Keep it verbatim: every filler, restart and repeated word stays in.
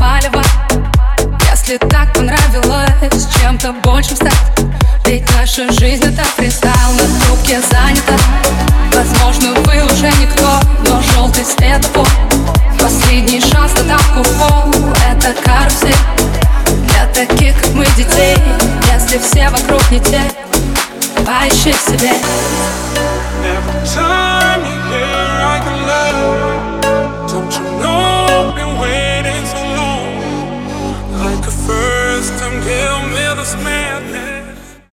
палево. Если так понравилось чем-то большим стать, ведь наша жизнь это фристайл, на трубке занята. Возможно, вы уже никто, но желтый светофор, последний шанс на тапку в пол. Это карусель для таких, как мы, детей. Если все вокруг не те, поищи в себе.